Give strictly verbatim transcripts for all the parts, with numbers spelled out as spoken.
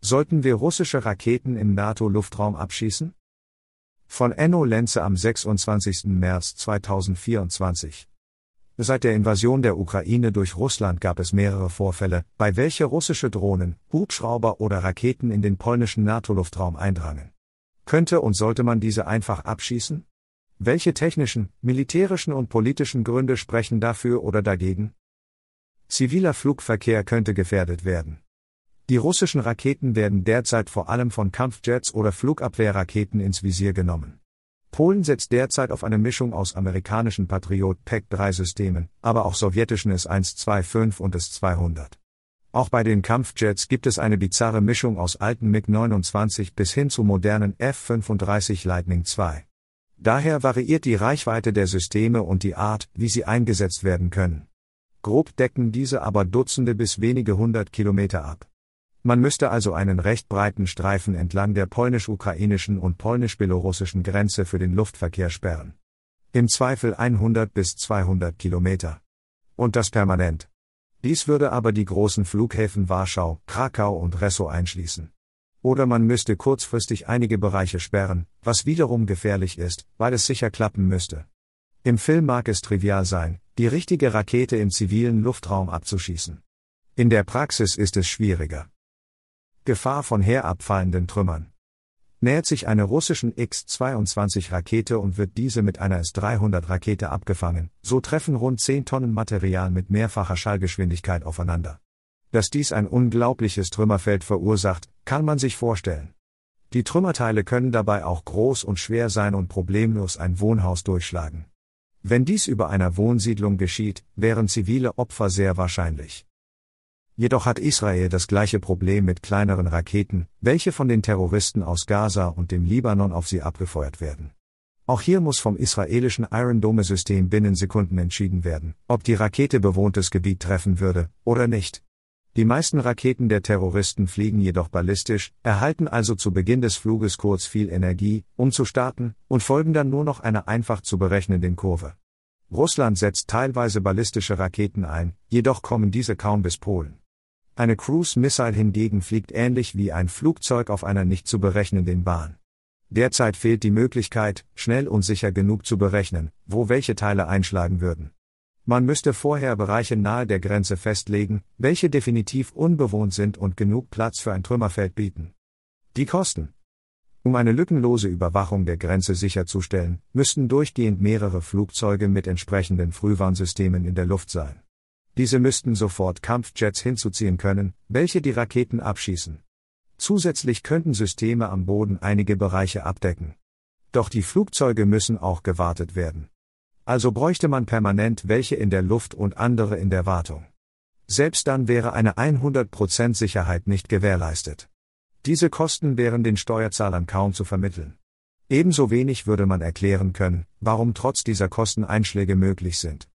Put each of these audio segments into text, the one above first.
Sollten wir russische Raketen im NATO-Luftraum abschießen? Von Enno Lenze am sechsundzwanzigsten März zweitausendvierundzwanzig. Seit der Invasion der Ukraine durch Russland gab es mehrere Vorfälle, bei welche russische Drohnen, Hubschrauber oder Raketen in den polnischen NATO-Luftraum eindrangen. Könnte und sollte man diese einfach abschießen? Welche technischen, militärischen und politischen Gründe sprechen dafür oder dagegen? Ziviler Flugverkehr könnte gefährdet werden. Die russischen Raketen werden derzeit vor allem von Kampfjets oder Flugabwehrraketen ins Visier genommen. Polen setzt derzeit auf eine Mischung aus amerikanischen Patriot P E C drei Systemen, aber auch sowjetischen S hundertfünfundzwanzig und S zweihundert. Auch bei den Kampfjets gibt es eine bizarre Mischung aus alten MiG neunundzwanzig bis hin zu modernen F fünfunddreißig Lightning zwei. Daher variiert die Reichweite der Systeme und die Art, wie sie eingesetzt werden können. Grob decken diese aber Dutzende bis wenige hundert Kilometer ab. Man müsste also einen recht breiten Streifen entlang der polnisch-ukrainischen und polnisch-belorussischen Grenze für den Luftverkehr sperren. Im Zweifel hundert bis zweihundert Kilometer. Und das permanent. Dies würde aber die großen Flughäfen Warschau, Krakau und Ressow einschließen. Oder man müsste kurzfristig einige Bereiche sperren, was wiederum gefährlich ist, weil es sicher klappen müsste. Im Film mag es trivial sein, die richtige Rakete im zivilen Luftraum abzuschießen. In der Praxis ist es schwieriger. Gefahr von herabfallenden Trümmern. Nähert sich eine russischen X zweiundzwanzig Rakete und wird diese mit einer S dreihundert Rakete abgefangen, so treffen rund zehn Tonnen Material mit mehrfacher Schallgeschwindigkeit aufeinander. Dass dies ein unglaubliches Trümmerfeld verursacht, kann man sich vorstellen. Die Trümmerteile können dabei auch groß und schwer sein und problemlos ein Wohnhaus durchschlagen. Wenn dies über einer Wohnsiedlung geschieht, wären zivile Opfer sehr wahrscheinlich. Jedoch hat Israel das gleiche Problem mit kleineren Raketen, welche von den Terroristen aus Gaza und dem Libanon auf sie abgefeuert werden. Auch hier muss vom israelischen Iron Dome-System binnen Sekunden entschieden werden, ob die Rakete bewohntes Gebiet treffen würde, oder nicht. Die meisten Raketen der Terroristen fliegen jedoch ballistisch, erhalten also zu Beginn des Fluges kurz viel Energie, um zu starten, und folgen dann nur noch einer einfach zu berechnenden Kurve. Russland setzt teilweise ballistische Raketen ein, jedoch kommen diese kaum bis Polen. Eine Cruise-Missile hingegen fliegt ähnlich wie ein Flugzeug auf einer nicht zu berechnenden Bahn. Derzeit fehlt die Möglichkeit, schnell und sicher genug zu berechnen, wo welche Teile einschlagen würden. Man müsste vorher Bereiche nahe der Grenze festlegen, welche definitiv unbewohnt sind und genug Platz für ein Trümmerfeld bieten. Die Kosten. Um eine lückenlose Überwachung der Grenze sicherzustellen, müssten durchgehend mehrere Flugzeuge mit entsprechenden Frühwarnsystemen in der Luft sein. Diese müssten sofort Kampfjets hinzuziehen können, welche die Raketen abschießen. Zusätzlich könnten Systeme am Boden einige Bereiche abdecken. Doch die Flugzeuge müssen auch gewartet werden. Also bräuchte man permanent welche in der Luft und andere in der Wartung. Selbst dann wäre eine hundert Prozent Sicherheit nicht gewährleistet. Diese Kosten wären den Steuerzahlern kaum zu vermitteln. Ebenso wenig würde man erklären können, warum trotz dieser Kosteneinschläge möglich sind.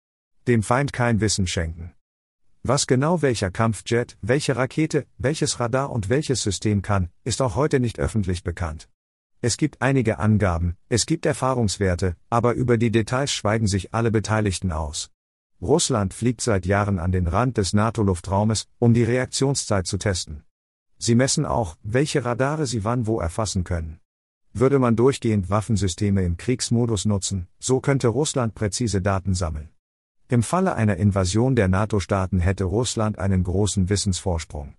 Dem Feind kein Wissen schenken. Was genau welcher Kampfjet, welche Rakete, welches Radar und welches System kann, ist auch heute nicht öffentlich bekannt. Es gibt einige Angaben, es gibt Erfahrungswerte, aber über die Details schweigen sich alle Beteiligten aus. Russland fliegt seit Jahren an den Rand des NATO-Luftraumes, um die Reaktionszeit zu testen. Sie messen auch, welche Radare sie wann wo erfassen können. Würde man durchgehend Waffensysteme im Kriegsmodus nutzen, so könnte Russland präzise Daten sammeln. Im Falle einer Invasion der NATO-Staaten hätte Russland einen großen Wissensvorsprung.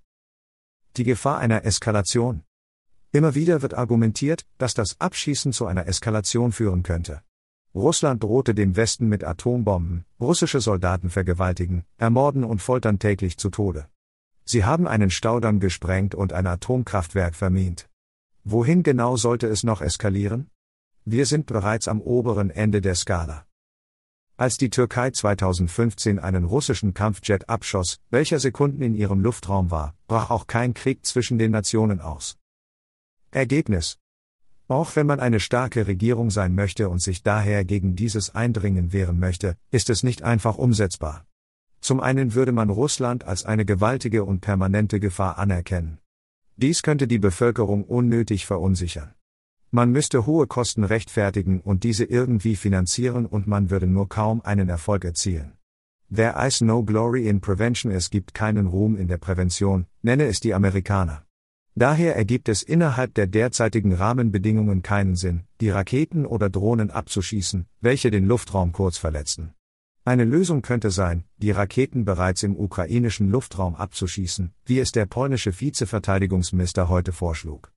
Die Gefahr einer Eskalation. Immer wieder wird argumentiert, dass das Abschießen zu einer Eskalation führen könnte. Russland drohte dem Westen mit Atombomben, russische Soldaten vergewaltigen, ermorden und foltern täglich zu Tode. Sie haben einen Staudamm gesprengt und ein Atomkraftwerk vermint. Wohin genau sollte es noch eskalieren? Wir sind bereits am oberen Ende der Skala. Als die Türkei zweitausendfünfzehn einen russischen Kampfjet abschoss, welcher Sekunden in ihrem Luftraum war, brach auch kein Krieg zwischen den Nationen aus. Ergebnis: Auch wenn man eine starke Regierung sein möchte und sich daher gegen dieses Eindringen wehren möchte, ist es nicht einfach umsetzbar. Zum einen würde man Russland als eine gewaltige und permanente Gefahr anerkennen. Dies könnte die Bevölkerung unnötig verunsichern. Man müsste hohe Kosten rechtfertigen und diese irgendwie finanzieren und man würde nur kaum einen Erfolg erzielen. There is no glory in prevention, es gibt keinen Ruhm in der Prävention, nenne es die Amerikaner. Daher ergibt es innerhalb der derzeitigen Rahmenbedingungen keinen Sinn, die Raketen oder Drohnen abzuschießen, welche den Luftraum kurz verletzen. Eine Lösung könnte sein, die Raketen bereits im ukrainischen Luftraum abzuschießen, wie es der polnische Vizeverteidigungsminister heute vorschlug.